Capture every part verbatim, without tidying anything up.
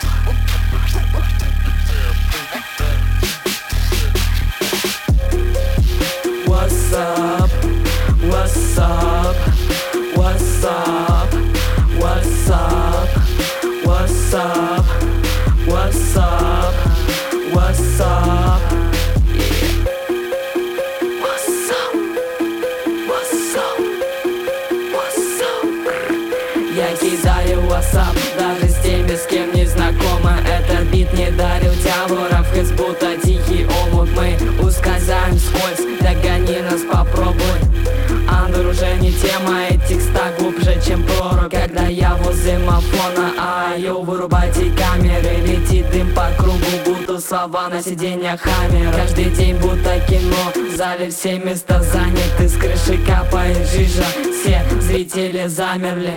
What's up? What's up? What's up? What's up? What's up? What's up? What's up? Yeah. What's up? What's up? What's up? Я кидаю WhatsApp даже с теми, с кем не знакома. Этот бит не дарил тяворов, хоть будто тихий омут. Мы ускользаем вскользь, догони нас, попробуй. Андер уже не тема, и текста глубже, чем пророк. Когда я возле мафона, а йоу, вырубайте камеры. Летит дым по кругу, будто слова на сиденьях хаммера. Каждый день будто кино, в зале все места заняты. С крыши капает жижа, все зрители замерли.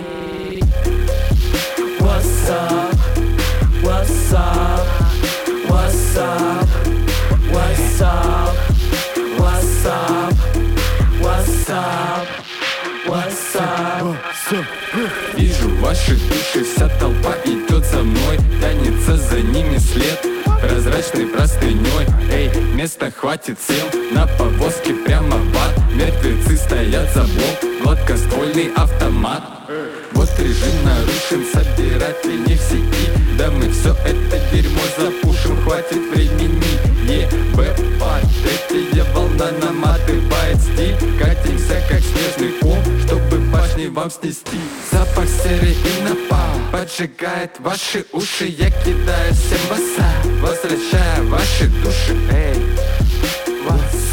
What's up? What's up? What's up? What's up? What's up? What's up? What's up? Вижу ваши души, вся толпа идет за мной. Тянется за ними след прозрачной простыней. Эй, места хватит, сел на повозке прямо в ад. Мертвецы стоят за блок, гладкоствольный автомат. Вот режим нарушен, собиратели не в сети. Да мы все это дерьмо запушим, хватит времени. Ебэпа, третья волна наматывает стиль. Катимся как снежный ком, чтобы башни вам снести. Запах серы и напал поджигает ваши уши. Я кидаю всем васа, возвращая ваши души. Эй, what's